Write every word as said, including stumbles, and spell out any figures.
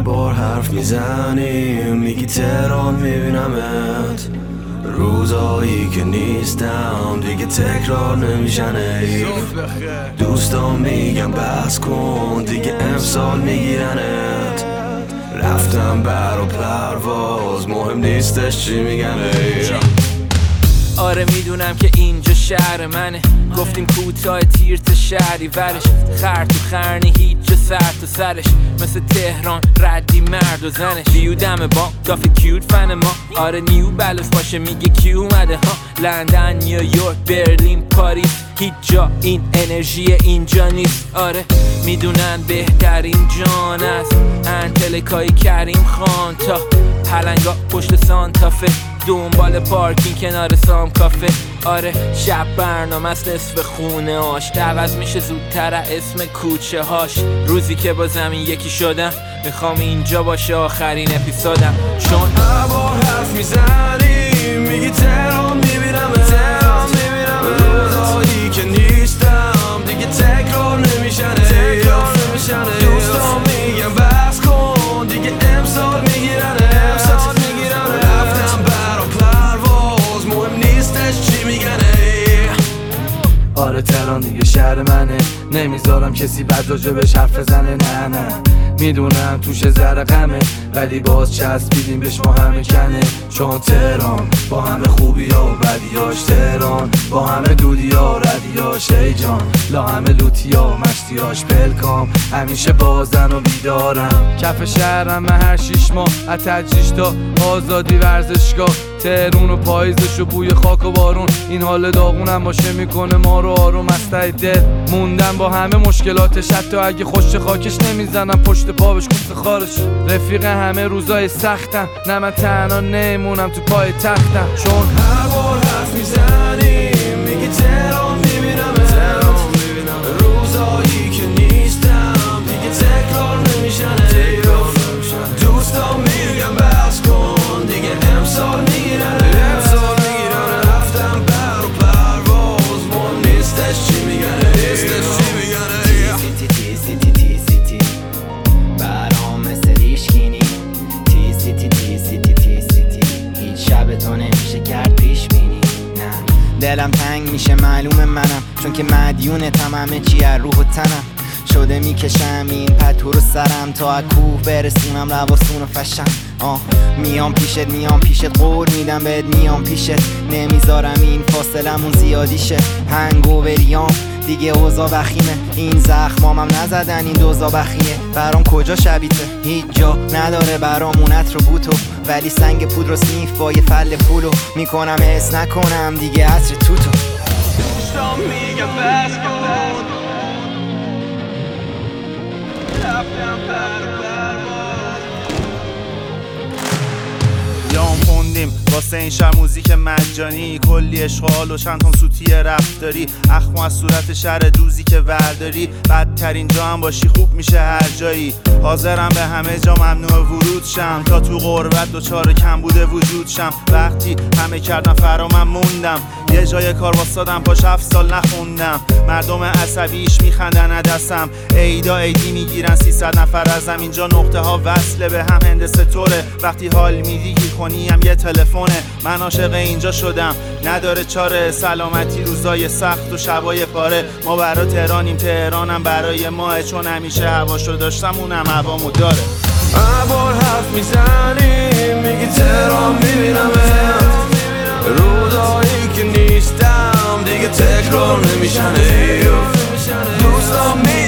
بار حرف میزنیم میگی تهران میبینمت، روزایی که نیستم دیگه تکرار نمیشن حیف. دوستان میگم بس کن دیگه امسال میگیرنت، رفتم بر و پرواز مهم نیستش چی میگن حیف. آره میدونم که اینجا شهر منه، گفتیم کوتاه تیر تا شهری ورش، خر تو خرنی هیچ جا سر تو سرش، مثل تهران ردی مرد و زنش. لیو دم با دافی کیوت فن ما، آره نیو بلوف باشه میگه کی اومده ها. لندن، نیویورک، برلین، پاریس، هیچ جا این انرژی اینجا نیست. آره میدونن بهترین جان است انتلکای کریم خان تا پلنگا پشت سانتافه، دنبال پارکینگ کنار سام کافه. آره شب برنامه است نصف خونه هاش، عوض میشه زودتر اسم کوچه هاش. روزی که با زمین یکی شدم میخوام اینجا باشه آخرین اپیزودم، چون هر بار حرف میزنی میگی تهران میبینم، تهران میبینم، روزایی که نیستم دیگه تکرار نمیشن تکرار نمیشن. دوستان میگم بس کن دیگه امسال میگیرن، امسال میگیرن، رفتم برا پرواز مهم نیستش چی میگن. آره تهران دیگه شهر منه، نمیذارم کسی بد راجبش حرف بزنه. نه نه میدونم توش ذره غمه، ولی باز چسبیدیم بهش ما همه کنه. چون تهران با همه خوبی ها و بدیاش، تهران با همه دودی ها و ردیاش، ای جان لا همه لوتی ها و مشتیاش. پلکام همیشه بازن و بیدارم، کف شهرم من هر شیش ماه از تجریش تا آزادی ورزشگاه. تهرون و پاییزش و بوی خاک و بارون، این حال داغونم باشه میکنه ما رو آروم. مستعد دل موندم با همه مشکلاتش، حتی اگه خوش خاکش نمیزنم پشت پا بهش کوفت خارش. رفیق همه روزای سختم، نه من تنها نمونم تو پای تختم. چون هر بار حرف میزنی میگی تهران میبینم، تهران میبینم، روزایی که نیستم دیگه تکرار نمیشن حیف. دوستان میگم بس کن دیگه امسال میگیرن، امسال میگیرن، رفتم بر و پرواز مهم نیستش چی میگن، نیستش چی میگن. تیزی تیزی تیزی تی برام مثل ریشگینی، تیزی تی تیزی تی تیزی تی هیچ شب تو نمیشه کرد پیش بینی. نه دلم تنگ میشه معلوم منم، چون که مدیونتم همه چی از روح و تنم شده میکشم این پتو رو سرم تا از کوه برسونم لباسون و فشم. آه میام پیشت میام پیشت قول میدم بهت میام پیشت، نمیذارم این فاصلمون زیادی شه. هنگو بریام دیگه اوضاع بخیمه، این زخمامم نزدن این دوزا بخیه. برام کجا شبیته هیچ جا نداره برامونت رو بوتو، ولی سنگ پود رو سنیف با یه فل پولو میکنم حس نکنم دیگه عطر توتو. دوستان میگم بس کن رفتم بر یام خوندیم واسه این شهر موزیک مجانی، کلی اشغال و چند تام سوتی رفتاری. اخم از صورت شهر دوزی که ورداری، بدترین جا هم باشی خوب میشه هر جایی. حاضرم به همه جا ممنوع ورود شم، تا تو غربت دوچار کم بوده وجود شم. وقتی همه کردن فرا من موندم، یه جای کار واسادم پاش هفت سال نخوندم. مردم عصبیش میخندن عدسم، ایدا ایدی میگیرن سیصد نفر ازم. اینجا نقطه ها وصله به هم هندسه طوره، وقتی حال میدی گیر کنی هم یه تلفونه. من عاشق اینجا شدم نداره چاره، سلامتی روزای سخت و شبای پاره. ما برا تهرانیم تهرانم برای ماه، چون همیشه هواشو داشتم اونم هوامو داره. هر بار حرف میزنی میگی تهران میبینم، روزایی که نیستم دیگه تکرار نمیشن. دوستان